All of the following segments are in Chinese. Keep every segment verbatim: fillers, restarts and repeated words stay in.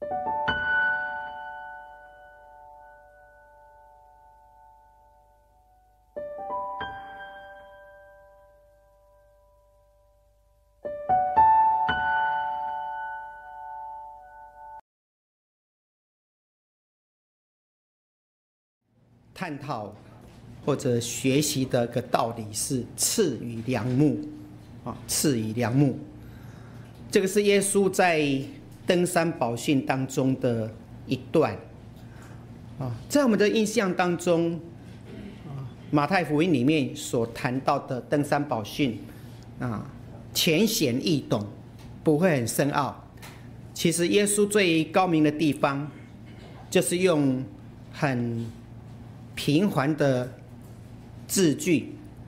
探讨或者学习的个道理是赐予良木啊，赐予良木。这个是耶稣在登山宝训当中的一段啊，在我们的印象当中啊，马太福音里面所谈到的登山宝训啊，浅显易懂，不会很深奥。其实耶稣最高明的地方，就是用很平凡的字句、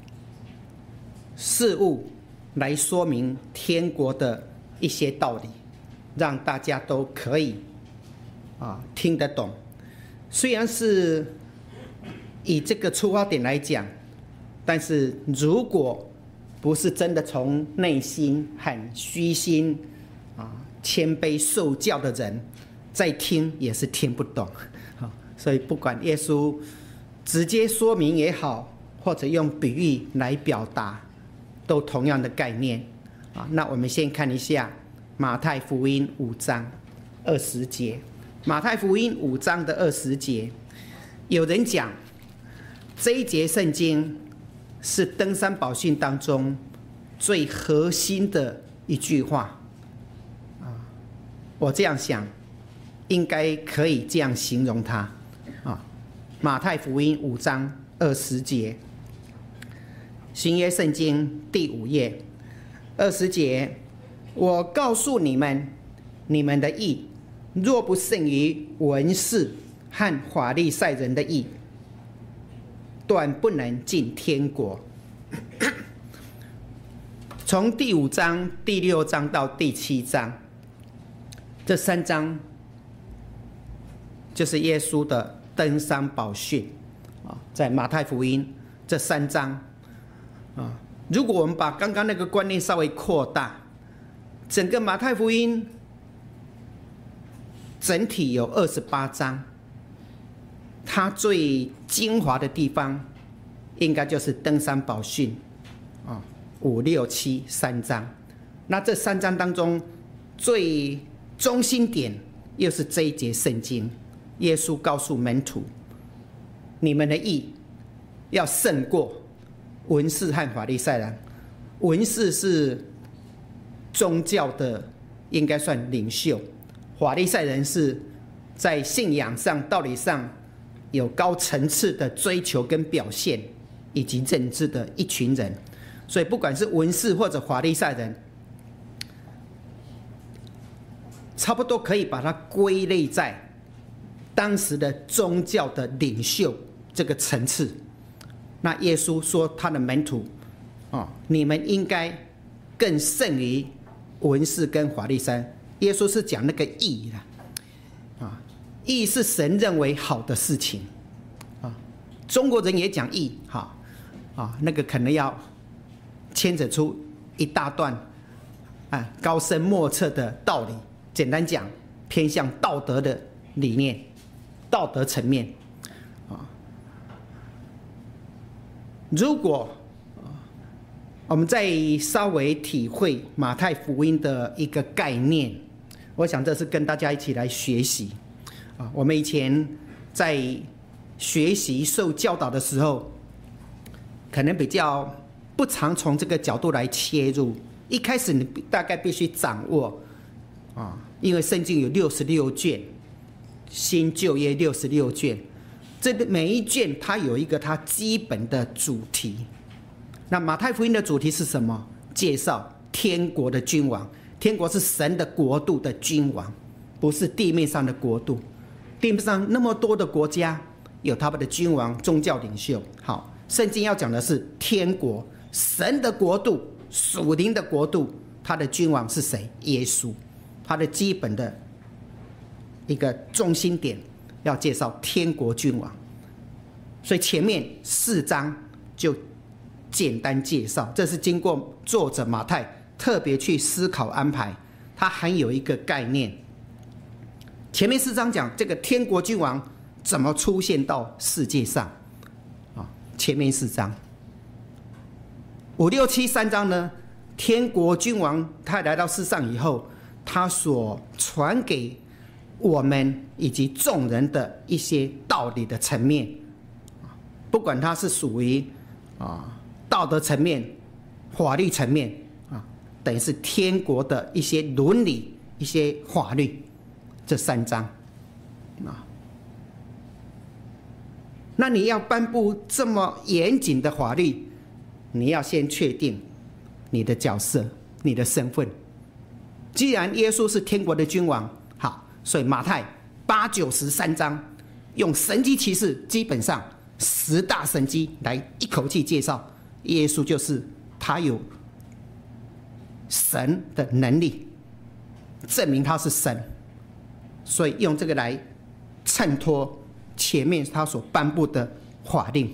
事物来说明天国的一些道理，让大家都可以啊听得懂。虽然是以这个出发点来讲，但是如果不是真的从内心很虚心啊谦卑受教的人，再听也是听不懂。所以不管耶稣直接说明也好，或者用比喻来表达，都同样的概念啊。那我们先看一下马太福音五章二十节。马太福音五章的二十节，有人讲这一节圣经是登山宝训当中最核心的一句话啊。我这样想，应该可以这样形容它啊。马太福音五章二十节，新约圣经第五页二十节，我告诉你们，你们的义若不胜于文士和法利赛人的义，断不能进天国。从第五章、第六章到第七章，这三章就是耶稣的登山宝训啊，在马太福音这三章啊。如果我们把刚刚那个观念稍微扩大，整个马太福音整体有二十八章，它最精华的地方应该就是登山宝训啊，五六七三章。那这三章当中最中心点又是这一节圣经，耶稣告诉门徒，你们的义要胜过文士和法利赛人。文士是宗教的应该算领袖，法利赛人是在信仰上道理上有高层次的追求跟表现以及认知的一群人。所以不管是文士或者法利赛人，差不多可以把它归类在当时的宗教的领袖这个层次。那耶稣说他的门徒哦，你们应该更胜于文士跟法利赛人。耶稣是讲那个义啦，啊，义是神认为好的事情啊。中国人也讲义，哈啊，那个可能要牵扯出一大段啊高深莫测的道理。简单讲，偏向道德的理念，道德层面啊。如果我们再稍微体会马太福音的一个概念，我想这是跟大家一起来学习啊。我们以前在学习受教导的时候，可能比较不常从这个角度来切入。一开始你大概必须掌握啊，因为圣经有六十六卷，新旧约六十六卷，这每一卷它有一个它基本的主题。那马太福音的主题是什么？介绍天国的君王。天国是神的国度的君王，不是地面上的国度。地面上那么多的国家，有他们的君王、宗教领袖。好，圣经要讲的是天国，神的国度，属灵的国度，他的君王是谁？耶稣。他的基本的一个中心点要介绍天国君王。所以前面四章就简单介绍，这是经过作者马太特别去思考安排，它含有一个概念， 前面四章讲这个天国君王怎么出现到世界上啊？前面四章，五六七三章呢？天国君王他来到世上以后，他所传给我们以及众人的一些道理的层面，不管它是属于啊道德层面、法律层面啊，等于是天国的一些伦理、一些法律，这三章啊。那你要颁布这么严谨的法律，你要先确定你的角色、你的身份。既然耶稣是天国的君王，好，所以马太八九十三章用神迹奇事，基本上十大神迹来一口气介绍耶稣，就是他有神的能力，证明他是神，所以用这个来衬托前面他所颁布的法令。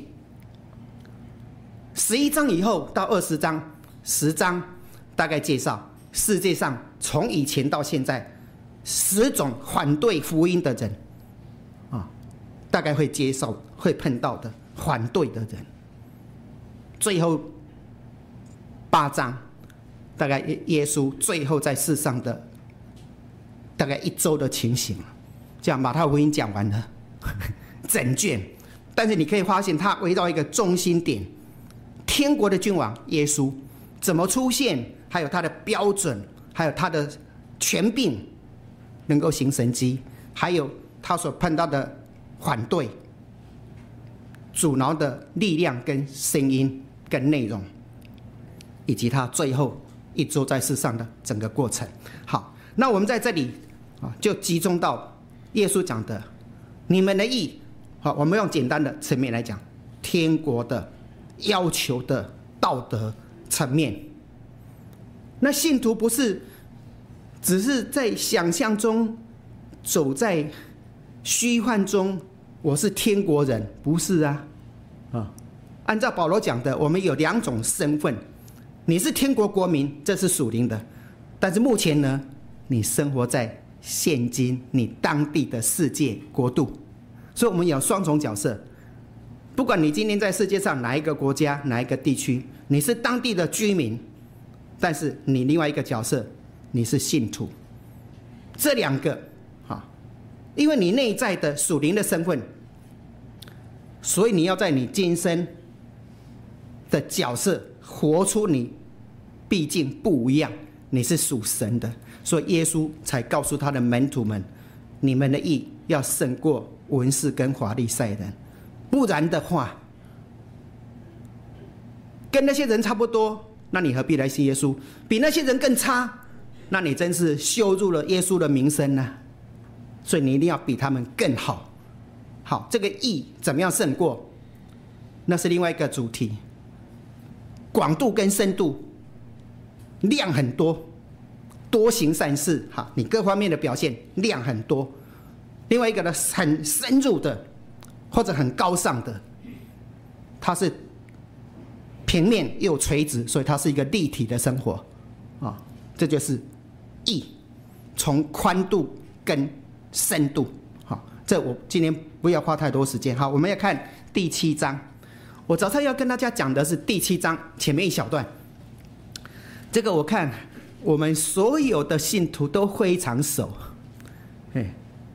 十一章以后到二十章，十章大概介绍世界上从以前到现在十种反对福音的人啊，大概会接受、会碰到的反对的人。最后八章大概耶稣最后在世上的大概一周的情形，这样马太福音讲完了整卷，但是你可以发现它围绕一个中心点。天国的君王耶稣怎么出现，还有他的标准，还有他的权柄，能够行神迹，还有他所碰到的反对、阻挠的力量跟声音跟内容，以及他最后一周在世上的整个过程。好，那我们在这里啊，就集中到耶稣讲的你们的义。好，我们用简单的层面来讲，天国的要求的道德层面。那信徒不是只是在想象中走在虚幻中，我是天国人，不是啊。啊，按照保罗讲的，我们有两种身份，你是天国国民，这是属灵的，但是目前呢，你生活在现今你当地的世界国度，所以我们有双重角色。不管你今天在世界上哪一个国家、哪一个地区，你是当地的居民，但是你另外一个角色，你是信徒。这两个啊，因为你内在的属灵的身份，所以你要在你今生的角色活出你，毕竟不一样，你是属神的，所以耶稣才告诉他的门徒们，你们的义要胜过文士跟法利赛人。不然的话，跟那些人差不多，那你何必来信耶稣？比那些人更差，那你真是羞辱了耶稣的名声呢、啊。所以你一定要比他们更好。好，这个义怎么样胜过？那是另外一个主题，广度跟深度，量很多，多行善事，好，你各方面的表现量很多。另外一个呢，很深入的。或者很高尚的，它是平面又垂直，所以它是一个立体的生活啊，这就是义，从宽度跟深度。好，这我今天不要花太多时间。好，我们要看第七章。我早上要跟大家讲的是第七章前面一小段，这个我看我们所有的信徒都非常熟。哎，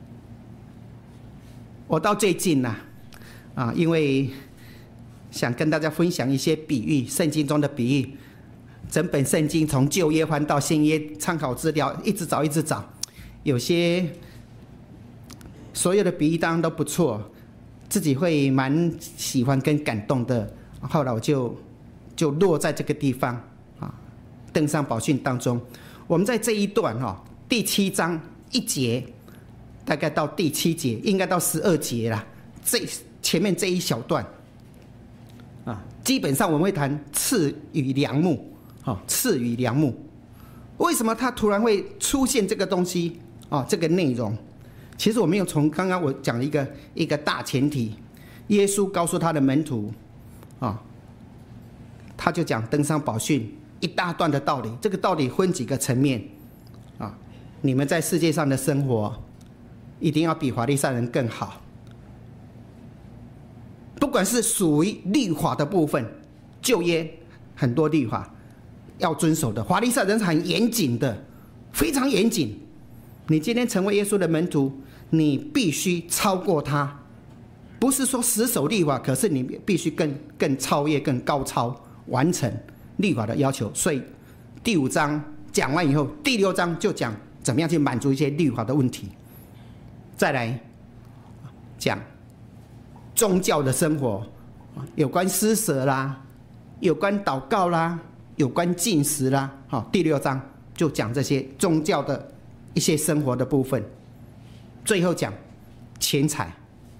我到最近呢、啊。啊，因为想跟大家分享一些比喻，圣经中的比喻。整本圣经从旧约翻到新约，参考资料一直找一直找，有些所有的比喻当然都不错，自己会蛮喜欢跟感动的。后来我就就落在这个地方啊，登山宝训当中。我们在这一段哈、哦，第七章一节，大概到第七节，应该到十二节啦。这前面这一小段啊，基本上我们会谈赐与良木，啊，赐与良木。为什么它突然会出现这个东西啊？这个内容，其实我们有从刚刚我讲一个一个大前提，耶稣告诉他的门徒啊，他就讲登山宝训一大段的道理。这个道理分几个层面啊？你们在世界上的生活， 一定要比法利赛人更好。不管是属于律法的部分，旧约很多律法要遵守的，法利赛人是很严谨的，非常严谨。你今天成为耶稣的门徒，你必须超过他，不是说死守律法，可是你必须更更超越、更高超，完成律法的要求。所以第五章讲完以后，第六章就讲怎么样去满足一些律法的问题。再来讲宗教的生活，有关施舍啦，有关祷告啦，有关禁食啦。好，第六章就讲这些宗教的一些生活的部分。最后讲钱财，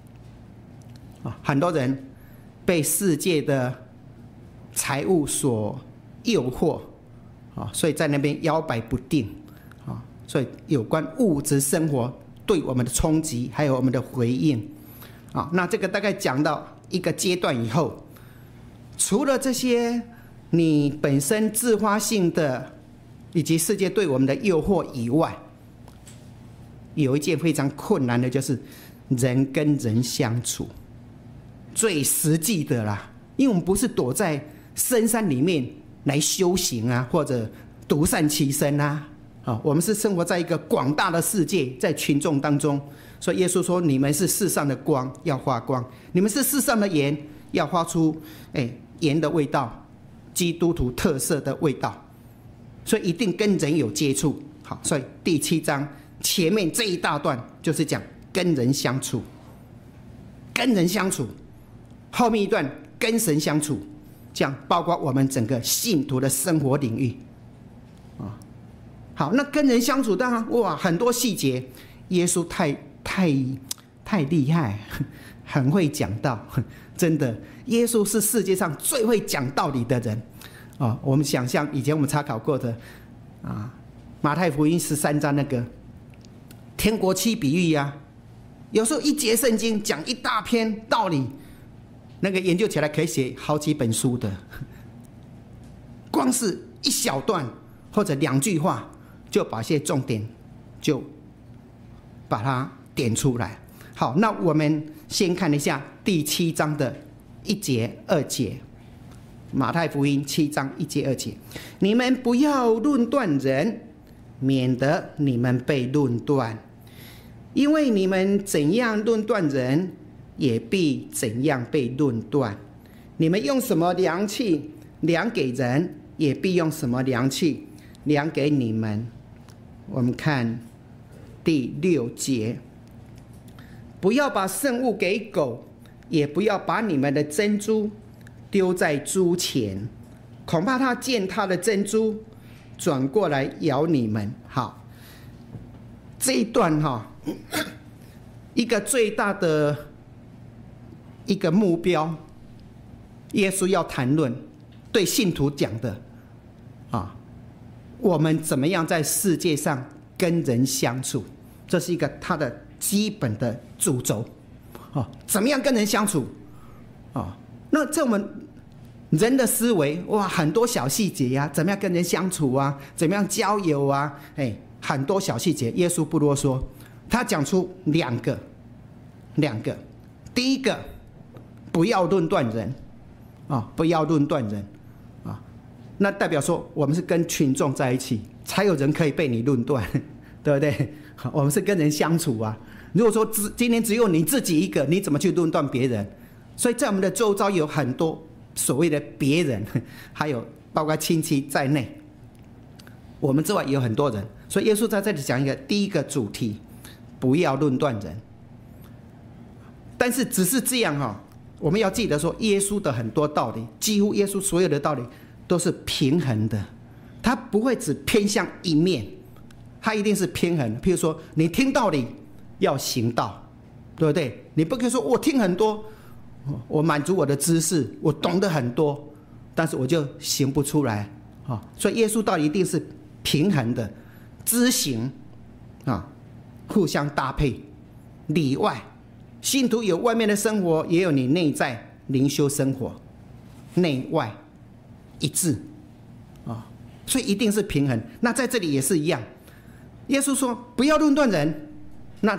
很多人被世界的财物所诱惑，所以在那边摇摆不定。所以有关物质生活对我们的冲击，还有我们的回应。啊，那这个大概讲到一个阶段以后，除了这些你本身自发性的以及世界对我们的诱惑以外，有一件非常困难的，就是人跟人相处，最实际的啦。因为我们不是躲在深山里面来修行啊，或者独善其身啊，啊，我们是生活在一个广大的世界，在群众当中。所以耶稣说：“你们是世上的光，要发光；你们是世上的盐，要发出哎盐的味道，基督徒特色的味道。”所以一定跟人有接触。好，所以第七章前面这一大段就是讲跟人相处，跟人相处，后面一段跟神相处，这样包括我们整个信徒的生活领域。啊，好，那跟人相处当然哇很多细节，耶稣太。太太厉害，很会讲道，真的，耶稣是世界上最会讲道理的人。哦，我们想象以前我们查考过的啊，马太福音十三章那个天国七比喻呀、啊，有时候一节圣经讲一大篇道理，那个研究起来可以写好几本书的。光是一小段或者两句话，就把一些重点就把它点出来。好，那我们先看一下第七章的一节二节，马太福音七章一节二节，你们不要论断人，免得你们被论断，因为你们怎样论断人，也必怎样被论断。你们用什么量器量给人，也必用什么量器量给你们。我们看第六节，不要把圣物给狗，也不要把你们的珍珠丢在猪前，恐怕它见它的珍珠转过来咬你们。好，这一段哈，一个最大的一个目标，耶稣要谈论对信徒讲的啊，我们怎么样在世界上跟人相处，这是一个他的基本的主轴啊，怎么样跟人相处啊？那在我们人的思维，哇，很多小细节呀、啊，怎么样跟人相处啊？怎么样交友啊？哎，很多小细节，耶稣不啰嗦，他讲出两个，两个，第一个，不要论断人啊，不要论断人啊，那代表说我们是跟群众在一起，才有人可以被你论断，对不对？我们是跟人相处啊。如果说只今天只有你自己一个，你怎么去论断别人？所以在我们的周遭有很多所谓的别人，还有包括亲戚在内，我们之外也有很多人。所以耶稣在这里讲一个第一个主题，不要论断人。但是只是这样哈、哦，我们要记得说，耶稣的很多道理，几乎耶稣所有的道理都是平衡的，他不会只偏向一面，他一定是平衡。譬如说，你听道理要行道，对不对？你不可以说我听很多，我满足我的知识，我懂得很多，但是我就行不出来啊。所以耶稣道理一定是平衡的，知行啊互相搭配，里外。信徒有外面的生活，也有你内在灵修生活，内外一致啊，所以一定是平衡。那在这里也是一样，耶稣说不要论断人，那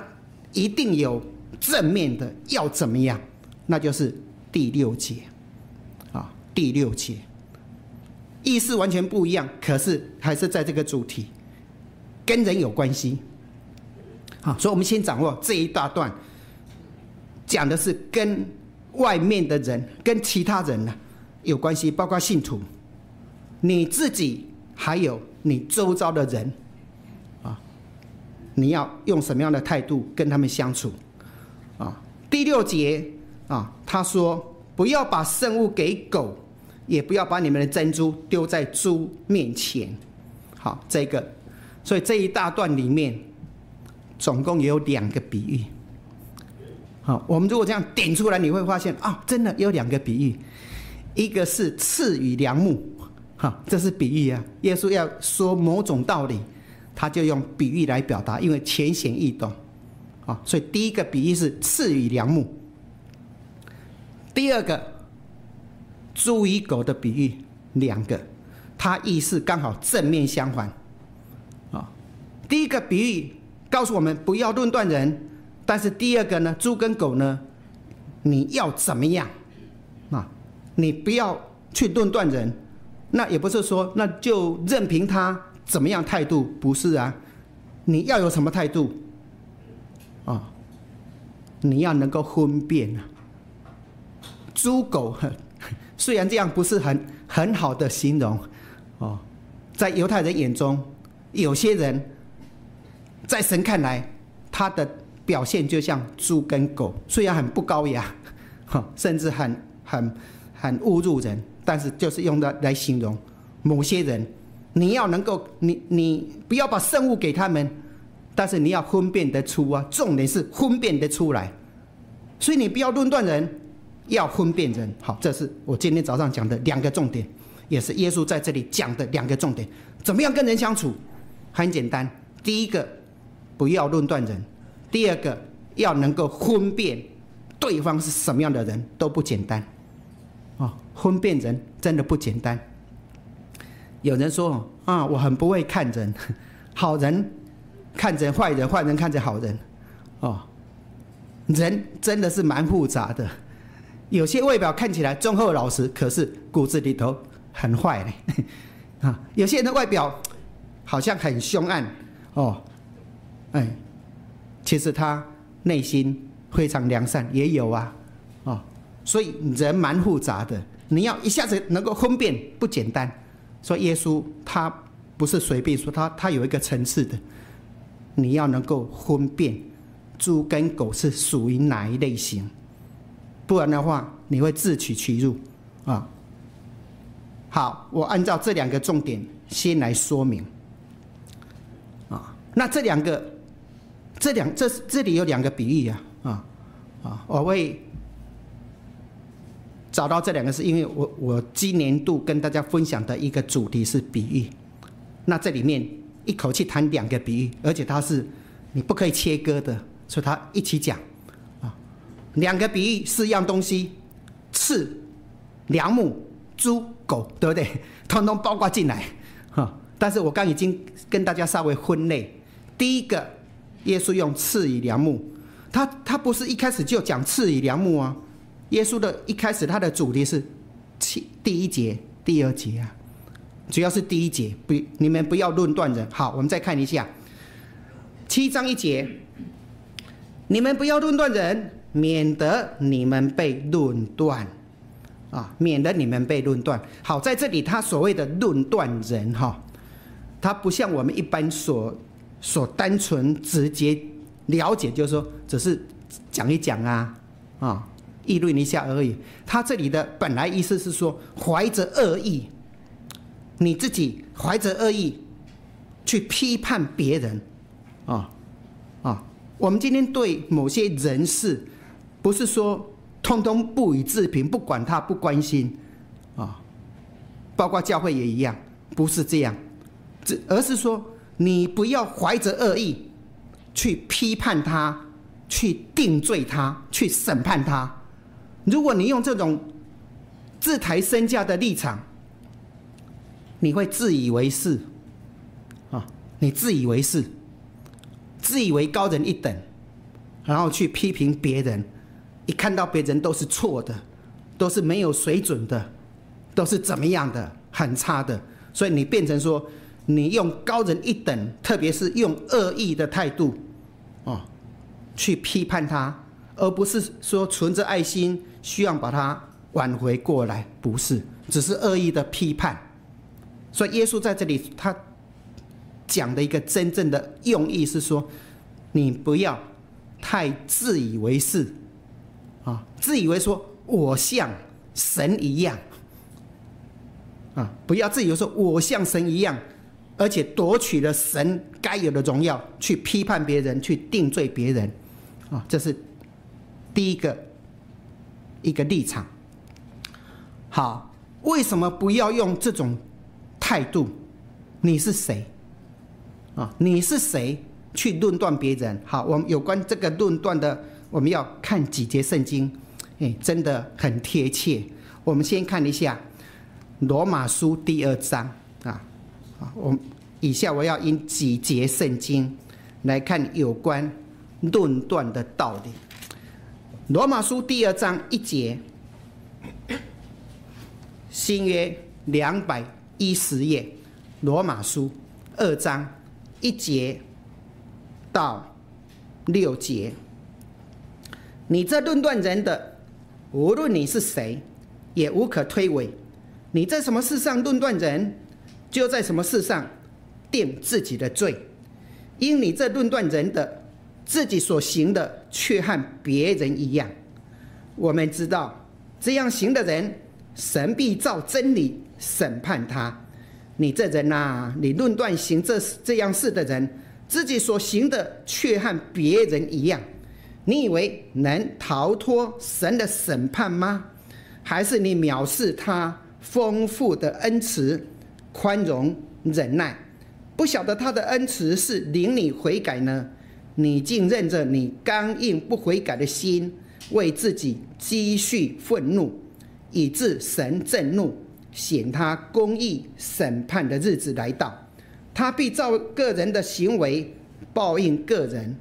一定有正面的，要怎么样？那就是第六节啊，第六节意思完全不一样，可是还是在这个主题，跟人有关系。好，所以我们先掌握这一大段，讲的是跟外面的人、跟其他人呢有关系，包括信徒、你自己，还有你周遭的人啊，你要用什么样的态度跟他们相处啊？第六节啊，他说不要把圣物给狗，也不要把你们的珍珠丢在猪面前。好，这个，所以这一大段里面总共有两个比喻。好，我们如果这样点出来，你会发现啊，真的有两个比喻，一个是赐与良木，哈，这是比喻啊。耶稣要说某种道理，他就用比喻来表达，因为浅显易懂啊。所以第一个比喻是赐与良木，第二个猪与狗的比喻，两个，它意思刚好正面相反啊。第一个比喻告诉我们不要论断人，但是第二个呢，猪跟狗呢，你要怎么样啊？你不要去论断人，那也不是说那就任凭他怎么样态度，不是啊？你要有什么态度啊？你要能够分辨啊。猪狗虽然这样不是很很好的形容哦，在犹太人眼中，有些人在神看来，他的表现就像猪跟狗，虽然很不高雅，甚至很很很侮辱人，但是就是用的来形容某些人。你要能够，你你不要把圣物给他们，但是你要分辨得出啊，重点是分辨得出来。所以你不要论断人，要分辨人。好，这是我今天早上讲的两个重点，也是耶稣在这里讲的两个重点。怎么样跟人相处？很简单，第一个不要论断人，第二个要能够分辨对方是什么样的人，都不简单哦。分辨人真的不简单。有人说啊，我很不会看人，好人看着坏人，坏人看着好人哦。人真的是蛮复杂的，有些外表看起来忠厚老实，可是骨子里头很坏嘞啊。有些人的外表好像很凶暗哦，哎，其实他内心非常良善，也有啊，哦，所以人蛮复杂的，你要一下子能够分辨不简单。所以耶稣他不是随便说，他他有一个层次的，你要能够分辨猪跟狗是属于哪一类型，不然的话你会自取其辱啊。好，我按照这两个重点先来说明啊。那这两个，这两这这里有两个比喻啊啊啊！我会找到这两个，是因为我我今年度跟大家分享的一个主题是比喻。那这里面一口气谈两个比喻，而且它是你不可以切割的，所以它一起讲啊。两个比喻四样东西，刺、良木、猪、狗，对不对？通通包括进来哈。但是我刚已经跟大家稍微分类。第一个，耶稣用刺与良木，他他不是一开始就讲刺与良木啊。耶稣的一开始他的主题是第一节、第二节啊，主要是第一节，不，你们不要论断人。好，我们再看一下七章一节，你们不要论断人，免得你们被论断啊，免得你们被论断。好，在这里他所谓的论断人哈，他不像我们一般所所单纯直接了解，就是说只是讲一讲啊啊。议论一下而已。他这里的本来意思是说，怀着恶意，你自己怀着恶意去批判别人啊啊！我们今天对某些人事，不是说通通不予置评，不管他，不关心啊，包括教会也一样，不是这样，而是说你不要怀着恶意去批判他，去定罪他，去审判他。如果你用这种自抬身价的立场，你会自以为是啊！你自以为是，自以为高人一等然后去批评别人，一看到别人都是错的，都是没有水准的，都是怎么样的，很差的，所以你变成说，你用高人一等，特别是用恶意的态度，哦，去批判他，而不是说存着爱心，希望把他挽回过来，不是，只是恶意的批判。所以耶稣在这里他讲的一个真正的用意是说，你不要太自以为是啊，自以为说我像神一样啊，不要自以为说我像神一样，而且夺取了神该有的荣耀，去批判别人，去定罪别人啊，这是第一个一个立场。好，为什么不要用这种态度？你是谁啊？你是谁去论断别人？好，我们有关这个论断的，我们要看几节圣经，哎，真的很贴切。我们先看一下罗马书第二章啊，我以下我要引几节圣经来看有关论断的道理。罗马书第二章一节，新约两百一十页，罗马书二章一节到六节，你这论断人的，无论你是谁，也无可推诿。你在什么事上论断人，就在什么事上定自己的罪。因你这论断人的，自己所行的却和别人一样。我们知道，这样行的人，神必照真理审判他。你这人啊，你论断行这这样事的人，自己所行的却和别人一样，你以为能逃脱神的审判吗？还是你藐视他丰富的恩慈、宽容、忍耐，不晓得他的恩慈是领你悔改呢？你竟任着你刚硬不悔改的心，为自己积蓄愤怒，以致神震怒，显他公义审判的日子来到，他必照个人的行为报应个人。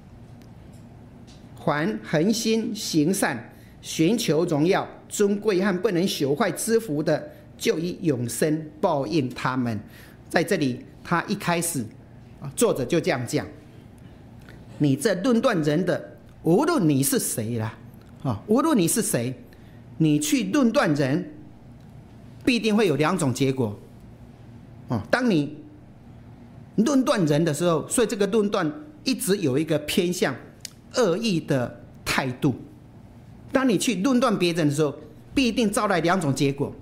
凡恒心行善、寻求荣耀、尊贵和不能朽坏之福的，就以永生报应他们。在这里，他一开始，作者就这样讲：你这论断人的，无论你是谁啦，啊，无论你是谁，你去论断人，必定会有两种结果。啊，当你论断人的时候，所以这个论断一直有一个偏向恶意的态度。当你去论断别人的时候，必定招来两种结果。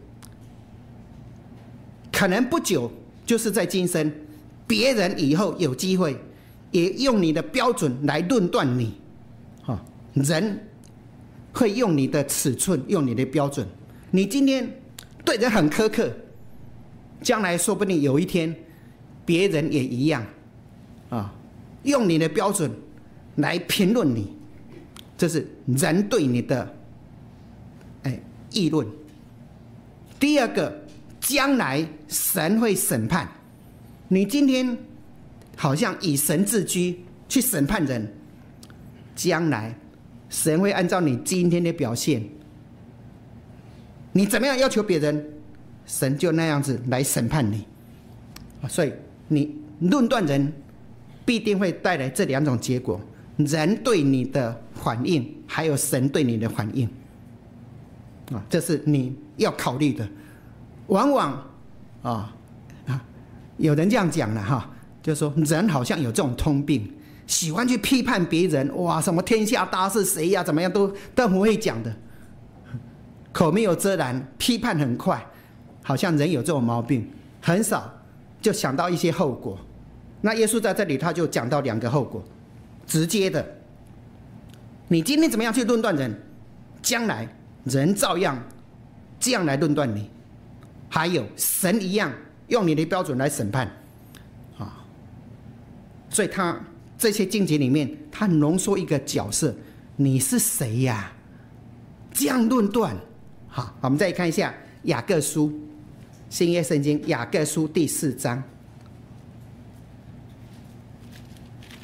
可能不久就是在今生，别人以后有机会也用你的标准来论断你。人会用你的尺寸，用你的标准。你今天对人很苛刻，将来说不定有一天别人也一样啊，用你的标准来评论你，这是人对你的哎议论。第二个，将来神会审判你。今天好像以神自居去审判人，将来神会按照你今天的表现，你怎么样要求别人，神就那样子来审判你。所以你论断人，必定会带来这两种结果：人对你的反应，还有神对你的反应。啊，这是你要考虑的。往往啊啊，有人这样讲了哈，就说人好像有这种通病，喜欢去批判别人，哇，什么天下大事谁呀、啊，怎么样都都很会讲的，口没有遮拦，批判很快，好像人有这种毛病，很少就想到一些后果。那耶稣在这里他就讲到两个后果，直接的，你今天怎么样去论断人，将来人照样这样来论断你，还有神一样用你的标准来审判啊。所以他这些经节里面，他浓缩一个角色，你是谁呀、啊？这样论断。好，我们再看一下雅各书，新约圣经雅各书第四章。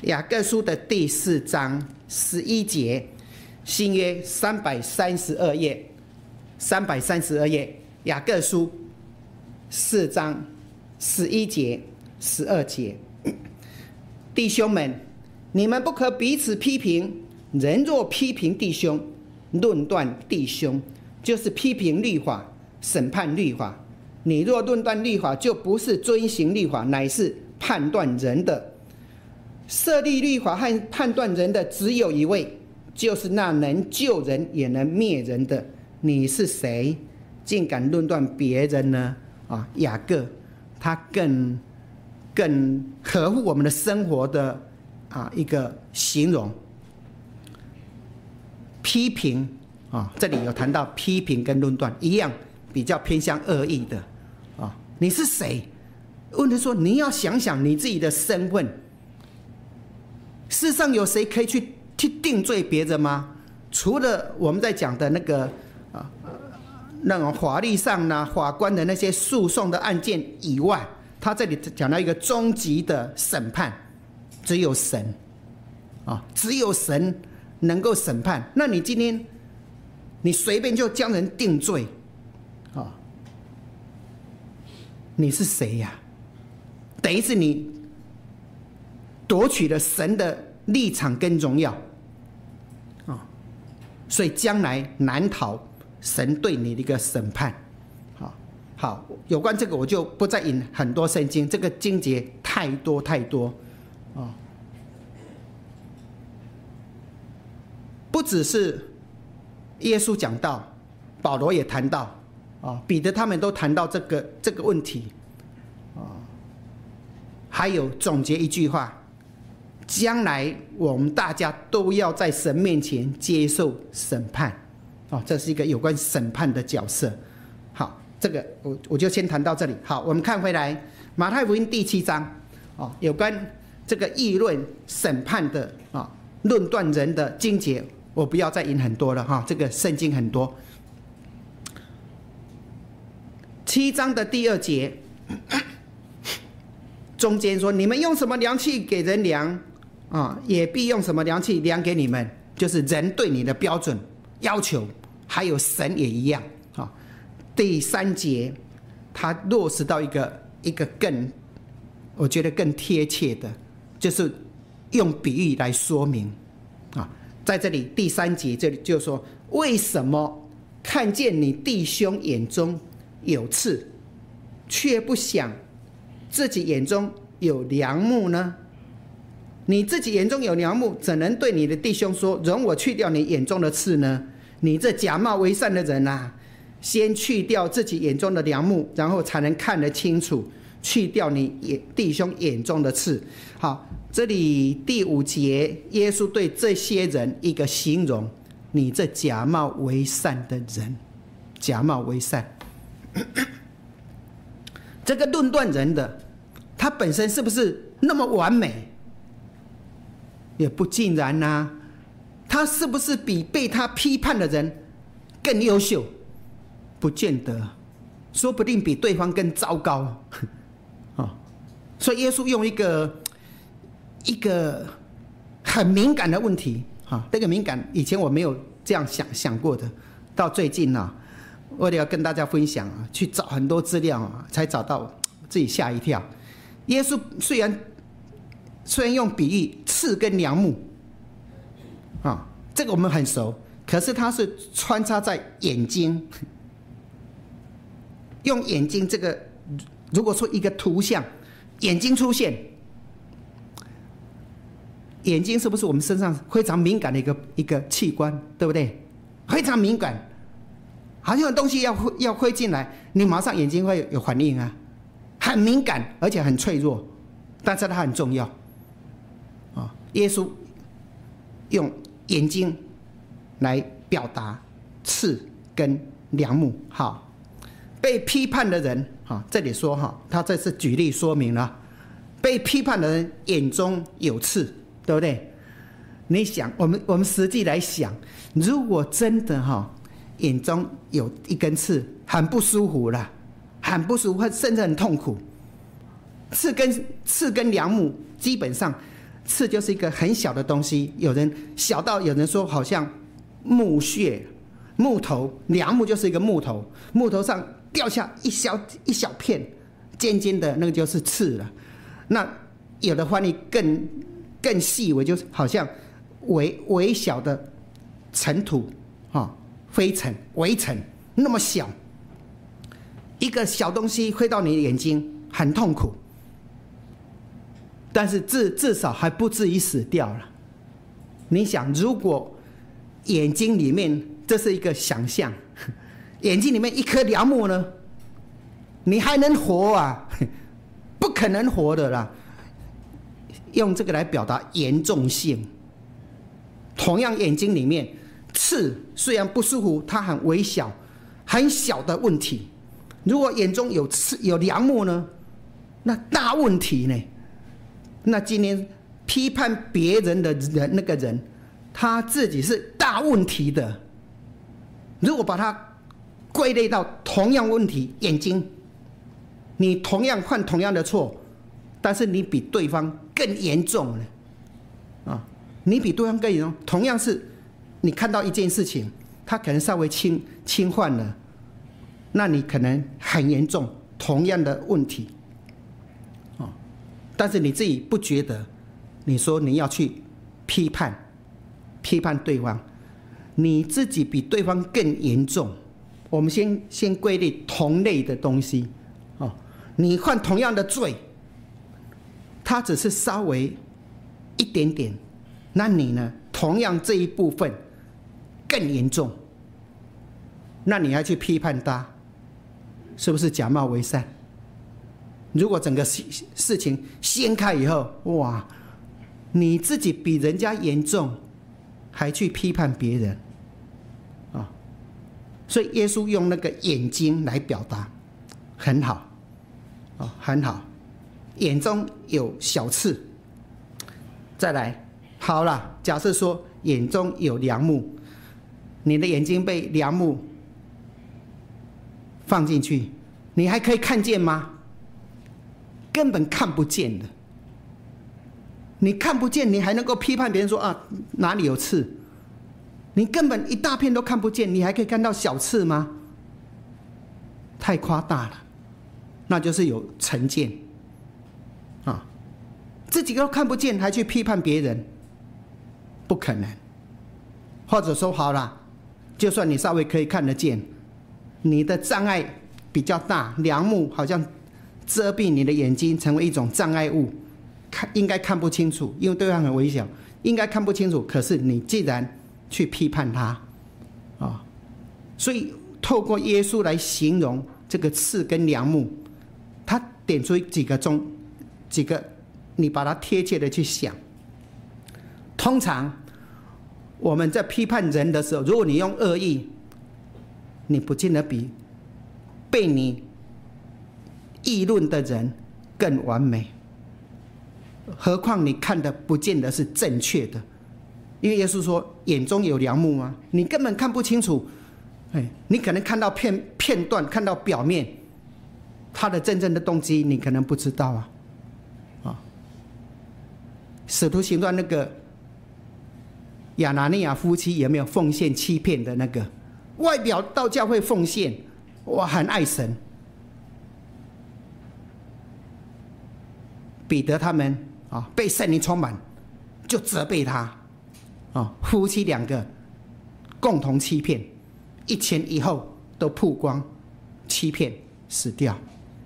雅各书的第四章十一节，新约三百三十二页，三百三十二页，雅各书四章十一节、十二节。弟兄们，你们不可彼此批评，人若批评弟兄，论断弟兄，就是批评律法，审判律法。你若论断律法，就不是遵行律法，乃是判断人的。设立律法和判断人的只有一位，就是那能救人也能灭人的。你是谁，竟敢论断别人呢？啊，雅各他更更合乎我们的生活的啊一个形容。批评啊，这里有谈到批评跟论断一样，比较偏向恶意的啊。你是谁？问题说你要想想你自己的身份。世上有谁可以去去定罪别人吗？除了我们在讲的那个啊那种法律上呢，法官的那些诉讼的案件以外，他这里讲到一个终极的审判，只有神啊，只有神能够审判。那你今天你随便就将人定罪啊，你是谁呀？等于是你夺取了神的立场跟荣耀啊，所以将来难逃神对你的一个审判。好，好，有关这个我就不再引很多圣经，这个经节太多太多啊，不只是耶稣讲到，保罗也谈到啊，彼得他们都谈到这个这个问题啊。还有总结一句话，将来我们大家都要在神面前接受审判，哦，这是一个有关审判的角色。好，这个我我就先谈到这里。好，我们看回来马太福音第七章，哦，有关这个议论审判的啊，论断人的经节，我不要再引很多了哈，这个圣经很多。七章的第二节。中间说，你们用什么量器给人量啊，也必用什么量器量给你们，就是人对你的标准要求，还有神也一样啊。第三节他落实到一个一个更我觉得更贴切的，就是用比喻来说明啊。在这里第三节这里就说，为什么看见你弟兄眼中有刺，却不想自己眼中有梁木呢？你自己眼中有梁木，怎能对你的弟兄说，容我去掉你眼中的刺呢？你这假冒为善的人啊，先去掉自己眼中的梁木，然后才能看得清楚，去掉你弟兄眼中的刺。好，这里第五节耶稣对这些人一个形容，你这假冒为善的人，假冒为善这个论断人的，他本身是不是那么完美？也不尽然啊。他是不是比被他批判的人更优秀？不见得，说不定比对方更糟糕。哦，所以耶稣用一个一个很敏感的问题，哈、哦，这个敏感以前我没有这样想想过的，到最近呢、啊。为了要跟大家分享啊，去找很多资料啊，才找到，自己吓一跳。耶稣虽然虽然用比喻刺跟梁木啊，这个我们很熟，可是他是穿插在眼睛，用眼睛这个，如果说一个图像，眼睛出现，眼睛是不是我们身上非常敏感的一个一个器官，对不对？非常敏感。好像有东西要要飞进来，你马上眼睛会有反应啊，很敏感，而且很脆弱，但是它很重要啊。耶稣用眼睛来表达刺跟梁木。好，被批判的人，哈，这里说哈，他这是举例说明了，被批判的人眼中有刺，对不对？你想，我们我们实际来想，如果真的哈。眼中有一根刺，很不舒服了，很不舒服，甚至很痛苦。刺跟刺跟梁木，基本上刺就是一个很小的东西，有人小到有人说好像木屑、木头，梁木就是一个木头，木头上掉下一小一小片尖尖的，那个就是刺了。那有的翻译更更细微，就是好像微微小的尘土啊、哦，灰尘、微尘那么小，一个小东西飞到你的眼睛，很痛苦。但是至至少还不至于死掉了。你想，如果眼睛里面，这是一个想象，眼睛里面一颗梁木呢，你还能活啊？不可能活的啦。用这个来表达严重性。同样，眼睛里面刺虽然不舒服，它很微小、很小的问题。如果眼中有刺、有梁木呢，那大问题呢？那今天批判别人的人，那个人他自己是大问题的。如果把它归类到同样问题，眼睛，你同样犯同样的错，但是你比对方更严重了啊！你比对方更严重，同样是你看到一件事情，他可能稍微轻轻犯了，那你可能很严重，同样的问题。但是你自己不觉得，你说你要去批判批判对方，你自己比对方更严重。我们先先归类同类的东西，哦，你犯同样的罪，他只是稍微一点点，那你呢？同样这一部分更严重，那你还去批判他，是不是假冒为善？如果整个事情掀开以后，哇，你自己比人家严重，还去批判别人，啊，所以耶稣用那个眼睛来表达，很好，啊，很好，眼中有小刺。再来，好了，假设说眼中有梁木，你的眼睛被梁木放进去，你还可以看见吗？根本看不见的，你看不见，你还能够批判别人说啊哪里有刺？你根本一大片都看不见，你还可以看到小刺吗？太夸大了，那就是有成见啊！自己都看不见，还去批判别人，不可能。或者说好了，就算你稍微可以看得见，你的障碍比较大，梁木好像遮蔽你的眼睛，成为一种障碍物，看应该看不清楚，因为对方很微小，应该看不清楚。可是你既然去批判他，啊、哦，所以透过耶稣来形容这个刺跟梁木，他点出几个中几个，你把它贴切的去想。通常我们在批判人的时候，如果你用恶意，你不见得比被你议论的人更完美，何况你看的不见得是正确的，因为耶稣说眼中有梁木吗？你根本看不清楚，哎，你可能看到片片段，看到表面，他的真正的动机你可能不知道啊。啊，使徒行传那个亚拿尼亚夫妻有没有奉献欺骗的那个？外表到教会奉献，哇，很爱神。彼得他们啊，被圣灵充满，就责备他啊，夫妻两个共同欺骗，一前一后都曝光，欺骗死掉。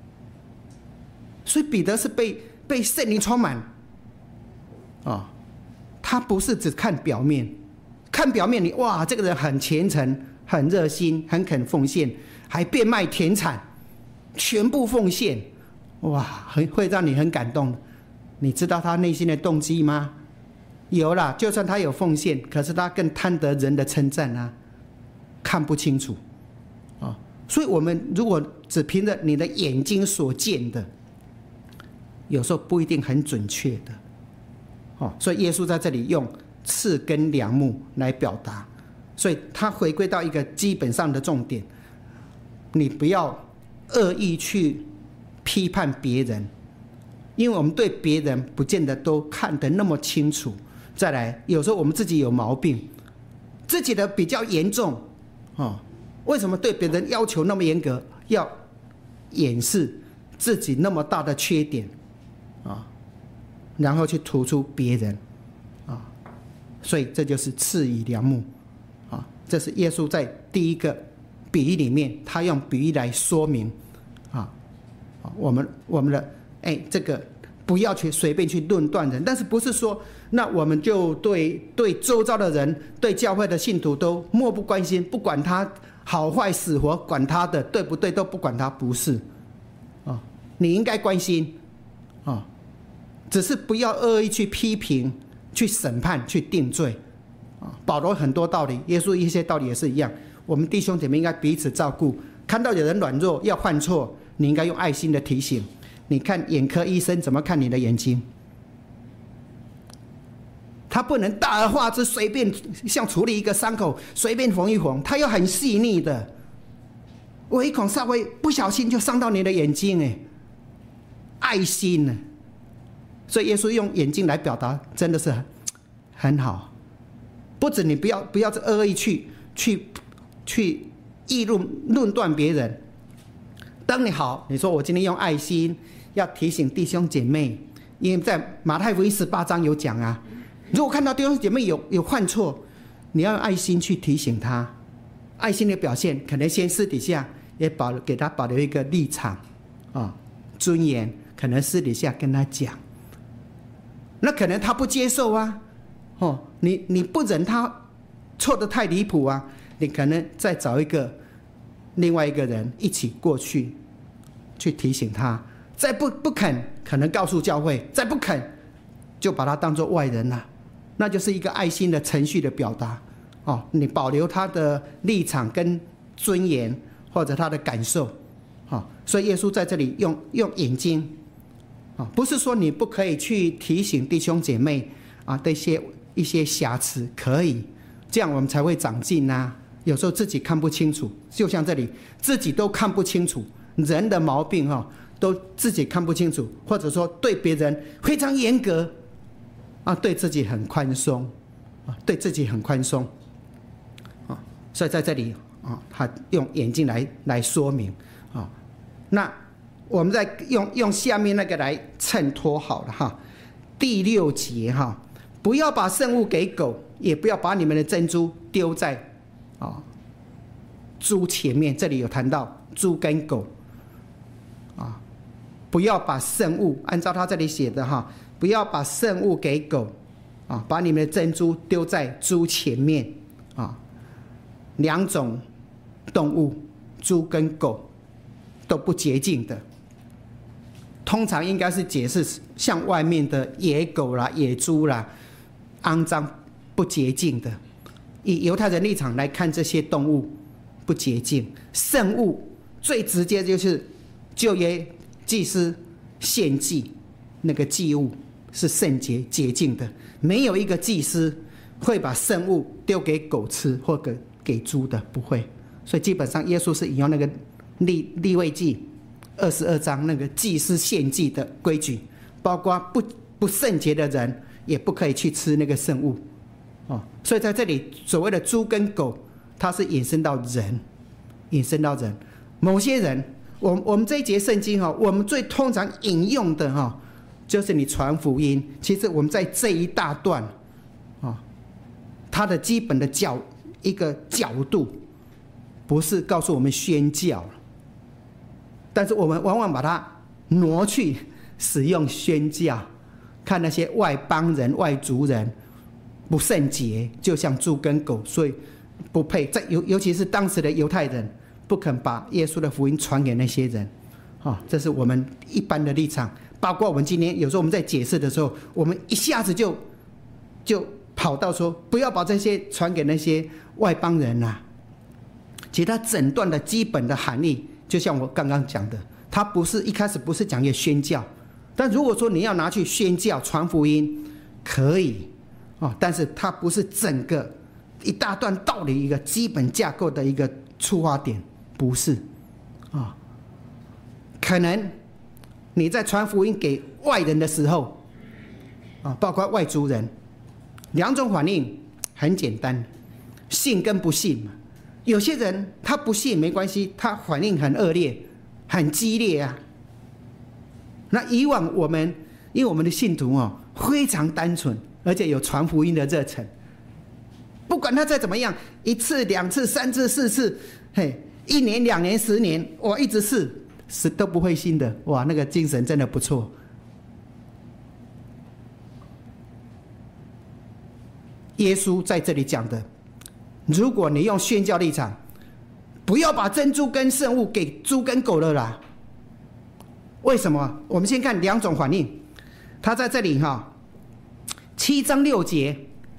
所以彼得是被被圣灵充满啊，他不是只看表面，看表面你哇，这个人很虔诚、很热心、很肯奉献，还变卖田产，全部奉献。哇，很会让你很感动。你知道他内心的动机吗？有啦，就算他有奉献，可是他更贪得人的称赞啊，看不清楚啊。所以我们如果只凭着你的眼睛所见的，有时候不一定很准确的。哦，所以耶稣在这里用刺跟梁木来表达，所以他回归到一个基本上的重点：你不要恶意去批判别人， 因为我们对别人不见得都看得那么清楚。再来，有时候我们自己有毛病，自己的比较严重，哦，为什么对别人要求那么严格，要掩饰自己那么大的缺点啊，然后去突出别人啊？所以这就是刺以良木啊。这是耶稣在第一个比喻里面，他用比喻来说明啊，我们我们的哎这个不要去随便去论断人，但是不是说那我们就对对周遭的人、对教会的信徒都漠不关心，不管他好坏死活，管他的对不对都不管他，不是啊？你应该关心啊，只是不要恶意去批评、去审判、去定罪啊。保罗很多道理，耶稣一些道理也是一样。我们弟兄姐妹应该彼此照顾，看到有人软弱要犯错，你应该用爱心的提醒。你看眼科医生怎么看你的眼睛？他不能大而化之，随便像处理一个伤口，随便缝一缝，他要很细腻的，唯恐稍微不小心就伤到你的眼睛，哎，爱心呢？所以耶稣用眼睛来表达，真的是很很好。不止你不要不要恶意去去去议论论断别人。当你好，你说我今天用爱心要提醒弟兄姐妹，因为在马太福音十八章有讲啊。如果看到弟兄姐妹有有犯错，你要用爱心去提醒他。爱心的表现，可能先私底下也保给他保留一个立场啊，尊严，可能私底下跟他讲。那可能他不接受啊，哦，你你不忍他错得太离谱啊，你可能再找一个另外一个人一起过去，去提醒他。再不不肯，可能告诉教会；再不肯，就把他当作外人了。那就是一个爱心的程序的表达哦，你保留他的立场跟尊严，或者他的感受，哦，所以耶稣在这里用用眼睛，哦，不是说你不可以去提醒弟兄姐妹啊的一些一些瑕疵，可以，这样我们才会长进啊。有时候自己看不清楚，就像这里自己都看不清楚，人的毛病哈，都自己看不清楚，或者说对别人非常严格。啊，对自己很宽松，啊，对自己很宽松，啊，所以在这里啊，他用眼睛来来说明啊。那我们再用用下面那个来衬托好了哈。第六节哈，不要把圣物给狗，也不要把你们的珍珠丢在啊猪前面。这里有谈到猪跟狗啊，不要把圣物，按照他这里写的哈。不要把圣物给狗，啊，把你们的珍珠丢在猪前面，啊，两种动物，猪跟狗都不洁净的。通常应该是解释像外面的野狗啦、野猪啦，肮脏不洁净的。以犹太人立场来看，这些动物不洁净。圣物最直接就是旧约祭司献祭那个祭物。是圣洁洁净的，没有一个祭司会把圣物丢给狗吃或给给猪的，不会。所以基本上耶稣是引用那个利利未记二十二章那个祭司献祭的规矩，包括不不圣洁的人也不可以去吃那个圣物，哦。所以在这里所谓的猪跟狗，它是引申到人，引申到人。某些人，我我们这一节圣经哈，我们最通常引用的哈。就是你传福音，其实我们在这一大段，啊，它的基本的角一个角度，不是告诉我们宣教，但是我们往往把它挪去使用宣教，看那些外邦人、外族人不圣洁，就像猪跟狗，所以不配。在尤尤其是当时的犹太人，不肯把耶稣的福音传给那些人，啊，这是我们一般的立场。包括我们今天有时候我们在解释的时候，我们一下子就就跑到说不要把这些传给那些外邦人啊。其实它整段的基本的含义，就像我刚刚讲的，它不是一开始不是讲一个宣教，但如果说你要拿去宣教传福音，可以啊，但是它不是整个一大段道理一个基本架构的一个出发点，不是啊，可能。 你在传福音给外人的时候，啊，包括外族人，两种反应很简单，信跟不信嘛。有些人他不信没关系，他反应很恶劣、很激烈啊。那以往我们，因为我们的信徒哦非常单纯，而且有传福音的热忱，不管他再怎么样，一次、两次、三次、四次，嘿，一年、两年、十年，我一直试，是都不会信的。哇，那个精神真的不错。耶稣在这里讲的，如果你用宣教立场，不要把珍珠跟圣物给猪跟狗了啦。为什么？我们先看两种反应。他在这里哈，七章六节，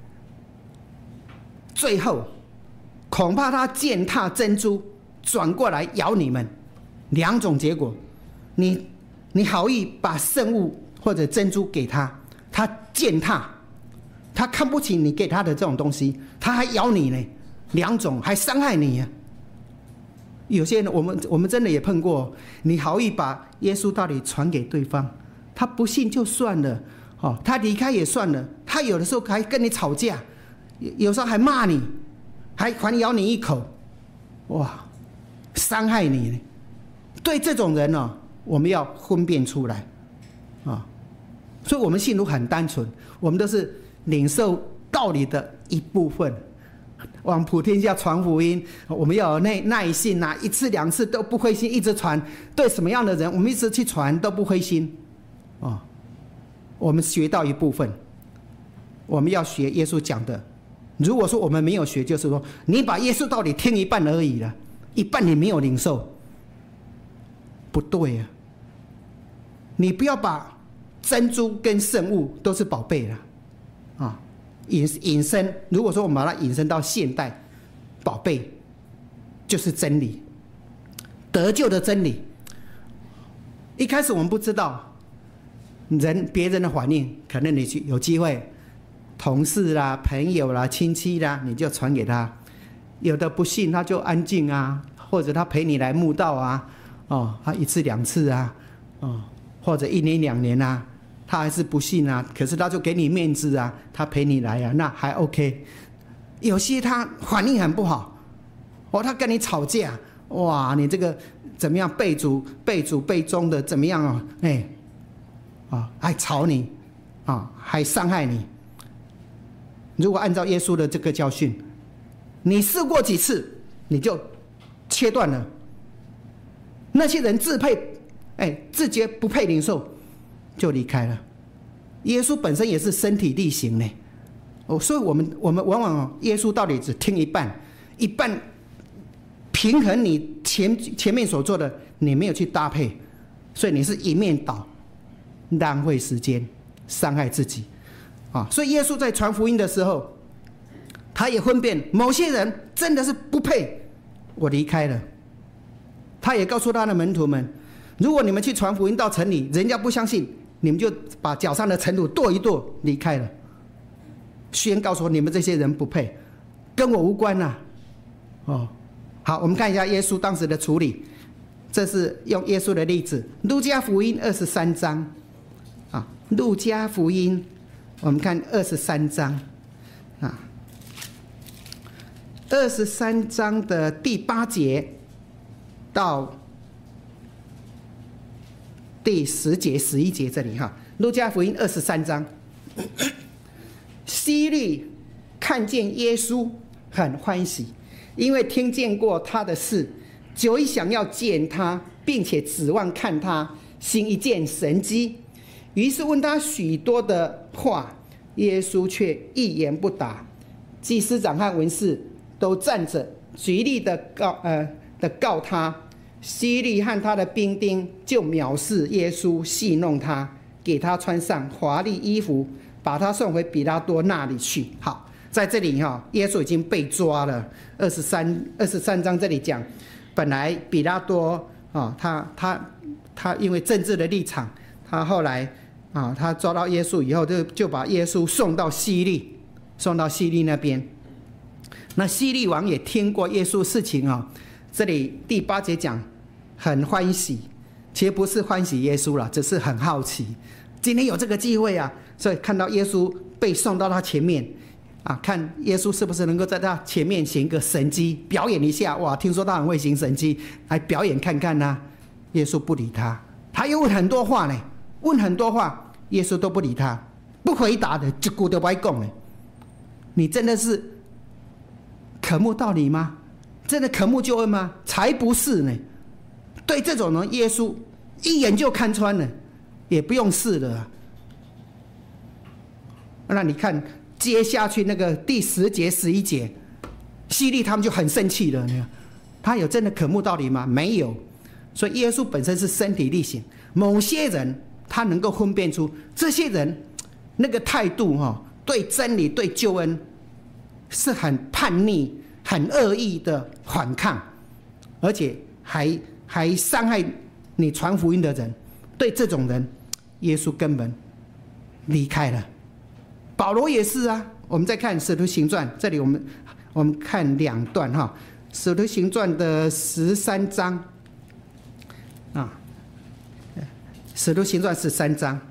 最后恐怕他践踏珍珠，转过来咬你们。两种结果，你你好意把圣物或者珍珠给他，他践踏，他看不起你给他的这种东西，他还咬你呢。两种还伤害你啊。有些人我们我们真的也碰过，你好意把耶稣道理传给对方，他不信就算了，哦，他离开也算了，他有的时候还跟你吵架，有时候还骂你，还还咬你一口，哇，伤害你呢。对这种人呢，我们要分辨出来啊。所以我们信徒很单纯，我们都是领受道理的一部分。往普天下传福音，我们要有耐耐心啊，一次两次都不灰心，一直传。对什么样的人，我们一直去传都不灰心。哦，我们学到一部分，我们要学耶稣讲的。如果说我们没有学，就是说你把耶稣道理听一半而已了，一半你没有领受，不对啊。你不要把珍珠跟圣物都是宝贝了，啊。引引申，如果说我们把它引申到现代，宝贝就是真理，得救的真理。一开始我们不知道人别人的反应，可能你去有机会，同事啦、朋友啦、亲戚啦，你就传给他。有的不信，他就安静啊，或者他陪你来慕道啊，哦，他一次两次啊，哦，或者一年两年啊。他还是不信啊，可是他就给你面子啊，他陪你来啊，那还 OK。有些他反应很不好，哦，他跟你吵架，哇，你这个怎么样背主背主背忠的怎么样啊？哎，啊，还吵你，啊，还伤害你。如果按照耶稣的这个教训，你试过几次，你就切断了。那些人自配，哎，自觉不配领受。就离开了。耶稣本身也是身体力行呢，哦，所以我们我们往往耶稣道理只听一半，一半平衡你前前面所做的，你没有去搭配，所以你是一面倒，浪费时间，伤害自己啊。所以耶稣在传福音的时候，他也分辨某些人真的是不配，我离开了。他也告诉他的门徒们，如果你们去传福音到城里，人家不相信，你们就把脚上的尘土跺一跺，离开了，宣告说你们这些人不配，跟我无关呐、啊。哦，好，我们看一下耶稣当时的处理，这是用耶稣的例子，路加福音二十三章啊，路加福音，我们看二十三章啊，二十三章的第八节到第十节、十一节这里哈，路加福音二十三章，希律看见耶稣很欢喜，因为听见过他的事，久已想要见他，并且指望看他行一件神迹，于是问他许多的话，耶稣却一言不答。祭司长和文士都站着，极力的告呃的告他。希律和他的兵丁就藐视耶稣，戏弄他，给他穿上华丽衣服，把他送回比拉多那里去。好，在这里哈，耶稣已经被抓了。二十三二十三章这里讲，本来比拉多啊，他他他因为政治的立场，他后来啊，他抓到耶稣以后，就就把耶稣送到希律，送到希律那边。那希律王也听过耶稣事情啊。这里第八节讲很欢喜， 其实不是欢喜耶稣啦，只是很好奇，今天有这个机会啊，所以看到耶稣被送到他前面啊，看耶稣是不是能够在他前面行个神迹，表演一下。哇，听说他很会行神迹，来表演看看啊。耶稣不理他，他又问很多话呢，问很多话，耶稣都不理他，不回答的，一句都不爱讲呢。你真的是渴慕道理吗？真的渴慕救恩吗？才不是呢。对这种人，耶稣一眼就看穿了，也不用试了。那你看接下去那个第十节、十一节，希律他们就很生气了。他有真的渴慕道理吗？没有。所以耶稣本身是身体力行，某些人他能够分辨出这些人那个态度哈，对真理、对救恩是很叛逆、很恶意的反抗，而且还还伤害你传福音的人。对这种人，耶稣根本离开了。保罗也是啊。我们再看《使徒行传》，这里我们我们看两段哈，《使徒行传》的十三章啊，《使徒行传》十三章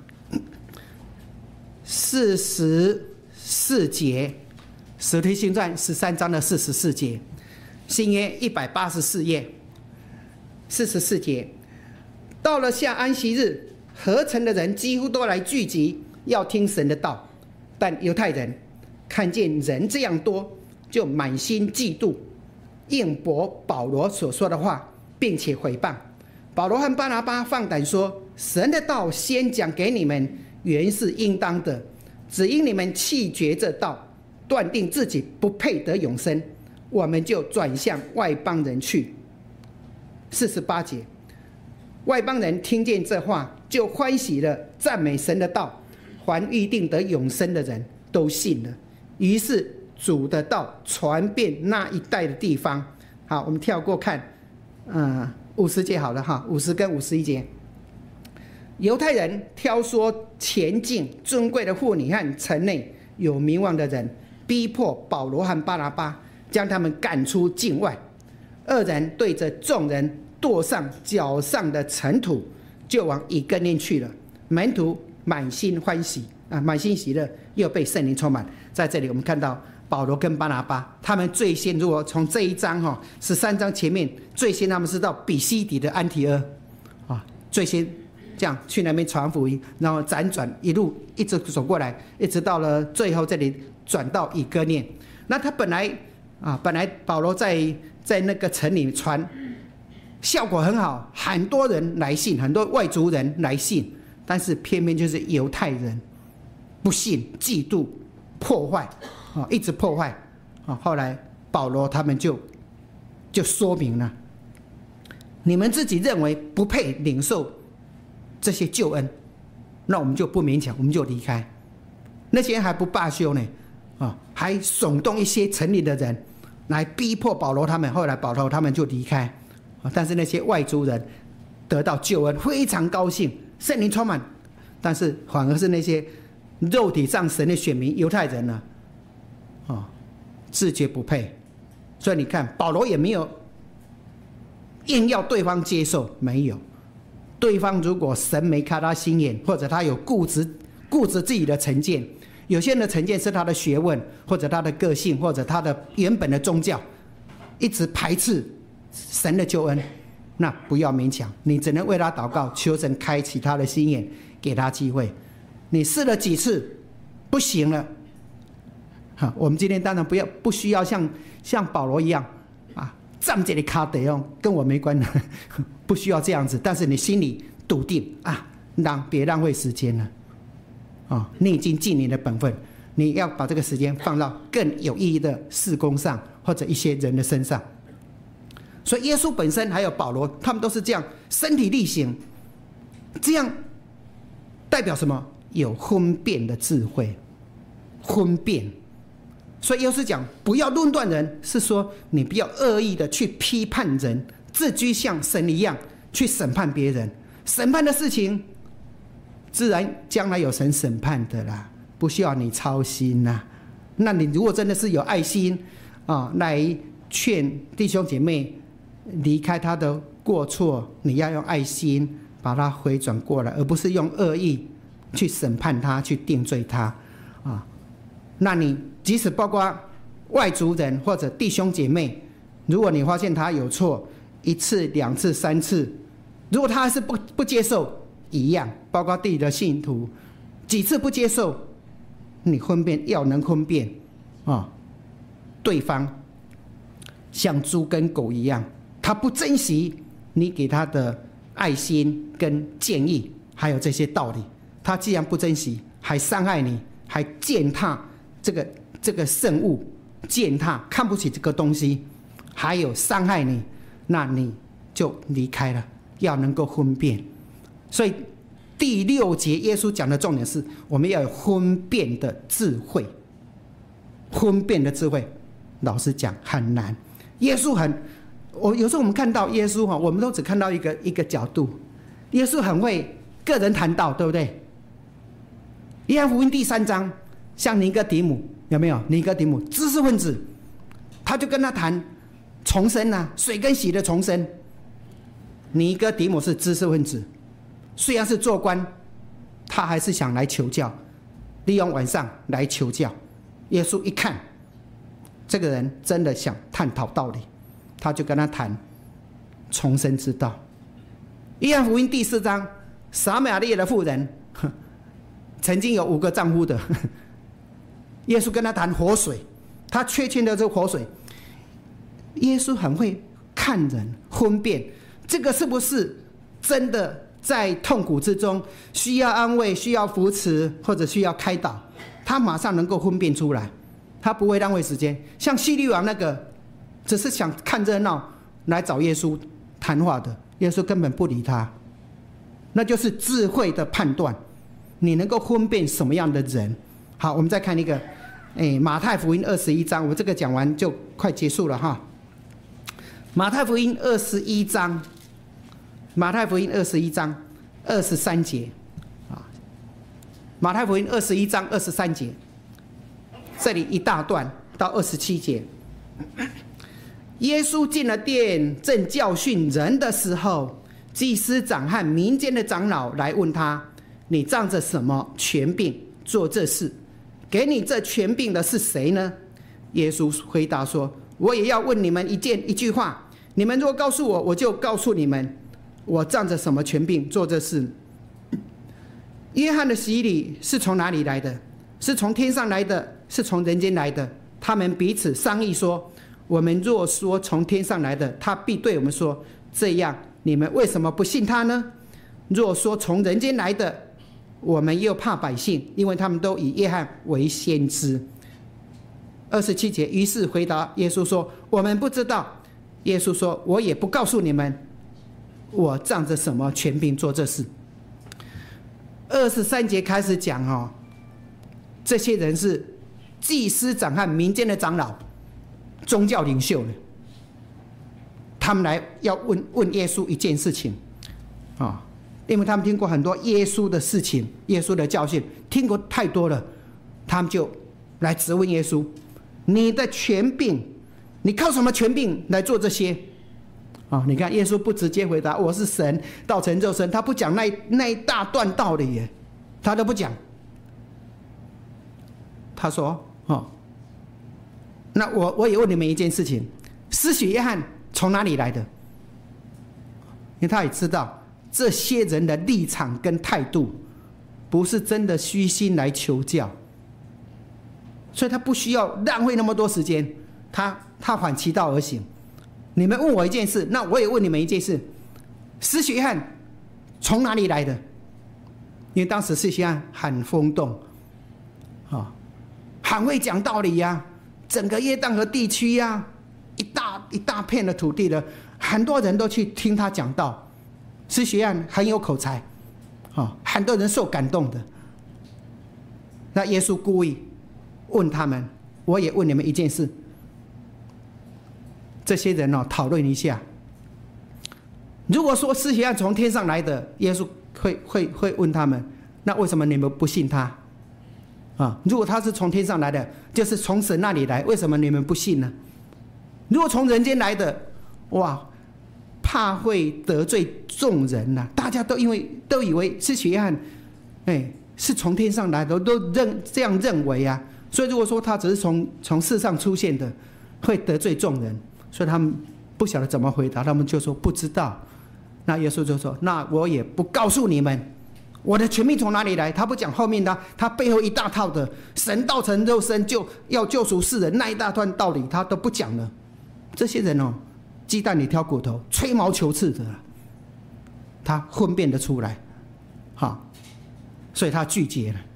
四十四节，《使徒行传》十三章的四十四节，新约一百八十四页，四十四节。到了下安息日，合城的人几乎都来聚集，要听神的道。但犹太人看见人这样多，就满心嫉妒，应驳保罗所说的话，并且毁谤。保罗和巴拿巴放胆说：神的道先讲给你们，原是应当的，只因你们弃绝这道，断定自己不配得永生，我们就转向外邦人去。四十八节，外邦人听见这话，就欢喜了，赞美神的道。凡预定得永生的人都信了，于是主的道传遍那一带的地方。好，我们跳过看，嗯，五十节好了哈，五十跟五十一节。犹太人挑唆前进尊贵的妇女和城内有名望的人，逼迫保罗和巴拿巴，将他们赶出境外。二人对着众人跺上脚上的尘土，就往以哥念去了。门徒满心欢喜啊，满心喜乐，又被圣灵充满。在这里，我们看到保罗跟巴拿巴，他们最先，如果从这一章哈十三章前面，最先他们是到比西底的安提阿啊，最先这样去那边传福音，然后辗转一路一直走过来，一直到了最后这里转到以哥念。那他本来啊，本来保罗在在那个城里传，效果很好，很多人来信，很多外族人来信。但是偏偏就是犹太人不信、嫉妒、破坏啊，一直破坏啊。后来保罗他们就就说明了，你们自己认为不配领受这些救恩，那我们就不勉强，我们就离开。那些人还不罢休呢啊，还耸动一些城里的人来逼迫保罗他们。后来保罗他们就离开啊，但是那些外族人得到救恩，非常高兴。圣灵充满，但是反而是那些肉体上神的选民犹太人呢、啊哦，自觉不配。所以你看，保罗也没有硬要对方接受，没有。对方如果神没开他心眼，或者他有固执固执自己的成见，有些人的成见是他的学问，或者他的个性，或者他的原本的宗教，一直排斥神的救恩。那不要勉强，你只能为他祷告，求神开启他的心眼，给他机会。你试了几次不行了，我们今天当然不要不需要像像保罗一样啊，站这里卡得用跟我没关系，不需要这样子。但是你心里笃定啊，让别浪费时间了啊，你已经尽你的本分，你要把这个时间放到更有意义的事工上，或者一些人的身上。所以耶稣本身还有保罗，他们都是这样身体力行，这样代表什么？有分辨的智慧，分辨。所以耶稣讲不要论断人，是说你不要恶意的去批判人，自居像神一样去审判别人。审判的事情自然将来有神审判的啦，不需要你操心啦。那你如果真的是有爱心啊，来劝弟兄姐妹离开他的过错，你要用爱心把他回转过来，而不是用恶意去审判他，去定罪他啊。那你即使包括外族人或者弟兄姐妹，如果你发现他有错一次、两次、三次，如果他还是不不接受，一样，包括自己的信徒，几次不接受，你分辨要能分辨啊，对方像猪跟狗一样，他不珍惜你给他的爱心跟建议，还有这些道理，他既然不珍惜，还伤害你，还践踏这个这个圣物，践踏看不起这个东西，还有伤害你，那你就离开了。要能够分辨，所以第六节耶稣讲的重点是，我们要有分辨的智慧。分辨的智慧，老实讲很难。耶稣很，我有时候我们看到耶稣哈，我们都只看到一个一个角度。耶稣很会个人谈道，对不对？约翰福音第三章，像尼哥底母，有没有？尼哥底母知识分子，他就跟他谈重生啊，水跟洗的重生。尼哥底母是知识分子，虽然是做官，他还是想来求教，利用晚上来求教。耶稣一看，这个人真的想探讨道理，他就跟他谈重生之道。约翰福音第四章，撒玛利亚的妇人，曾经有五个丈夫的，耶稣跟他谈活水，他缺欠的这个活水。耶稣很会看人分辨，这个是不是真的在痛苦之中需要安慰、需要扶持或者需要开导，他马上能够分辨出来，他不会浪费时间。像希律王那个只是想看热闹来找耶稣谈话的，耶稣根本不理他，那就是智慧的判断，你能够分辨什么样的人。好，我们再看一个哎，马太福音二十一章，我这个讲完就快结束了哈。马太福音二十一章，马太福音二十一章二十三节啊，马太福音二十一章二十三节，这里一大段到二十七节。耶稣进了殿，正教训人的时候，祭司长和民间的长老来问他：“你仗着什么权柄做这事？给你这权柄的是谁呢？”耶稣回答说：“我也要问你们一件一句话，你们若告诉我，我就告诉你们，我仗着什么权柄做这事。约翰的洗礼是从哪里来的？是从天上来的，是从人间来的？他们彼此商议说，我们若说从天上来的，他必对我们说，这样你们为什么不信他呢？若说从人间来的，我们又怕百姓，因为他们都以约翰为先知。”二十七节，于是回答耶稣说：“我们不知道。”耶稣说：“我也不告诉你们，我仗着什么权柄做这事。”二十三节开始讲哦，这些人是祭司长和民间的长老、宗教领袖的，他们来要问问耶稣一件事情啊、哦，因为他们听过很多耶稣的事情、耶稣的教训，听过太多了，他们就来质问耶稣。你的权柄，你靠什么权柄来做这些？哦，你看耶稣不直接回答我是神，道成肉身，他不讲那那一大段道理耶，他都不讲。他说：“哦，那我我也问你们一件事情，施洗约翰从哪里来的？”因为他也知道这些人的立场跟态度，不是真的虚心来求教。所以他不需要浪费那么多时间，他他反其道而行。你们问我一件事，那我也问你们一件事：施洗约翰从哪里来的？因为当时施洗约翰很轰动，啊、哦，很会讲道理呀、啊，整个约旦河地区呀、啊，一大一大片的土地的，很多人都去听他讲道。施洗约翰很有口才，啊、哦，很多人受感动的。那耶稣故意问他们，我也问你们一件事。这些人哦，讨论一下。如果说施洗约翰从天上来的，耶稣会会会问他们，那为什么你们不信他？啊，如果他是从天上来的，就是从神那里来，为什么你们不信呢？如果从人间来的，哇， 怕会得罪众人呐、啊，大家都因为都以为施洗约翰，哎，是从天上来的，都认这样认为啊。所以如果说他只是从从世上出现的，会得罪众人，所以他们不晓得怎么回答，他们就说不知道。那耶稣就说：“那我也不告诉你们，我的权柄从哪里来？”他不讲后面的，他背后一大套的神道成肉身就要救赎世人那一大段道理，他都不讲了。这些人哦，鸡蛋里挑骨头，吹毛求疵的，他分辨得出来，好，所以他拒绝了。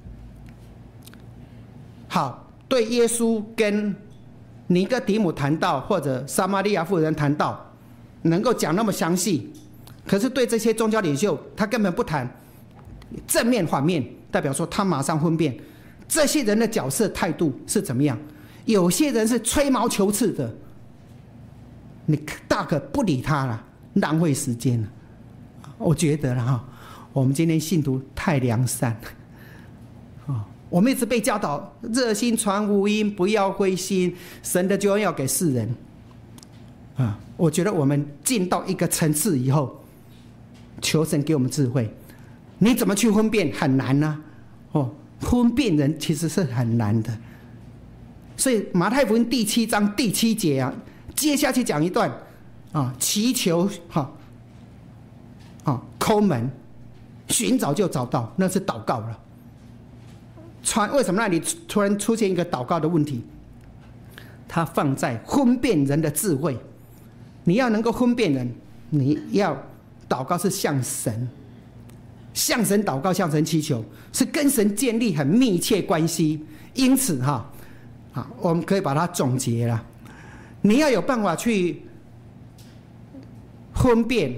好，对耶稣跟尼哥底母谈到，或者撒玛利亚妇人谈到，能够讲那么详细，可是对这些宗教领袖，他根本不谈，正面反面，代表说他马上分辨这些人的角色态度是怎么样。有些人是吹毛求疵的，你大可不理他了，浪费时间了。我觉得了哈，我们今天信徒太良善啊。我们一直被教导热心传福音，不要灰心，神的救恩要给世人啊！我觉得我们进到一个层次以后，求神给我们智慧。你怎么去分辨很难呢、啊？哦，分辨人其实是很难的。所以马太福音第七章第七节啊，接下去讲一段啊，祈求哈啊，叩门，寻找就找到，那是祷告了。为什么那里突然出现一个祷告的问题？它放在分辨人的智慧。你要能够分辨人，你要祷告是向神，向神祷告，向神祈求，是跟神建立很密切关系。因此哈，啊，我们可以把它总结了。你要有办法去分辨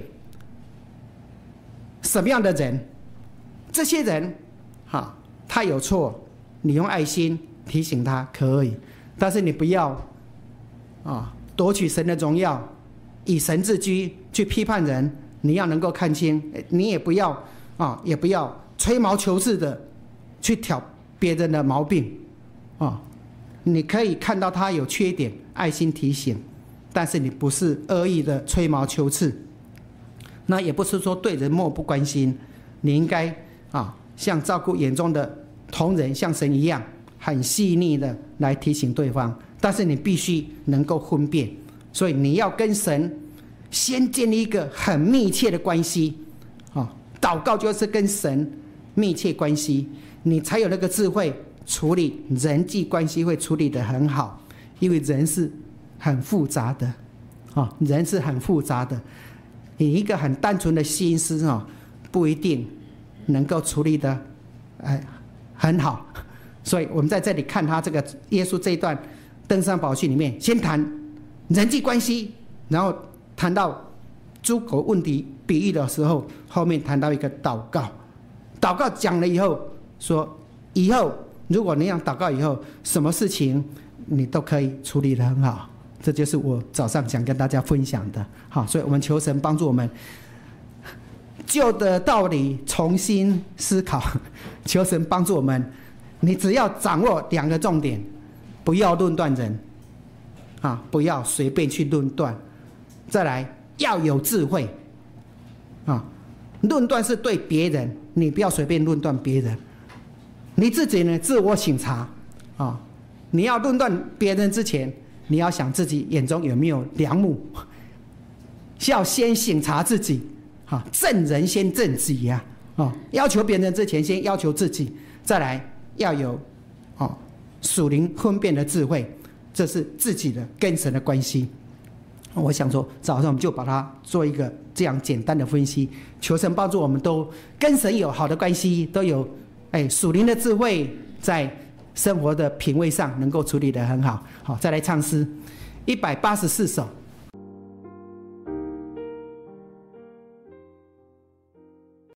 什么样的人，这些人哈。他有错，你用爱心提醒他可以，但是你不要啊夺取神的荣耀，以神自居去批判人。你要能够看清，你也不要啊，也不要吹毛求疵的去挑别人的毛病啊。你可以看到他有缺点，爱心提醒，但是你不是恶意的吹毛求疵。那也不是说对人漠不关心，你应该啊。像照顾眼中的同人，像神一样很细腻的来提醒对方，但是你必须能够分辨，所以你要跟神先建立一个很密切的关系啊！祷告就是跟神密切关系，你才有那个智慧处理人际关系，会处理得很好，因为人是很复杂的啊，人是很复杂的，你一个很单纯的心思啊，不一定能够处理的、呃、很好。所以我们在这里看他这个耶稣这一段登山宝训里面，先谈人际关系，然后谈到诸狗问题比喻的时候，后面谈到一个祷告。祷告讲了以后，说以后如果那样祷告以后，什么事情你都可以处理得很好。这就是我早上想跟大家分享的。好，所以我们求神帮助我们旧的道理重新思考，求神帮助我们。你只要掌握两个重点，不要论断人啊，不要随便去论断。再来要有智慧啊，论断是对别人，你不要随便论断别人。你自己呢，自我省察啊。你要论断别人之前，你要想自己眼中有没有梁木，要先省察自己。啊，正人先正己呀、啊！哦，要求别人之前，先要求自己，再来要有哦属灵分辨的智慧，这是自己的跟神的关系。我想说，早上我们就把它做一个这样简单的分析，求神帮助我们都跟神有好的关系，都有哎属灵的智慧，在生活的品味上能够处理得很好。好，再来唱诗一百八十四首。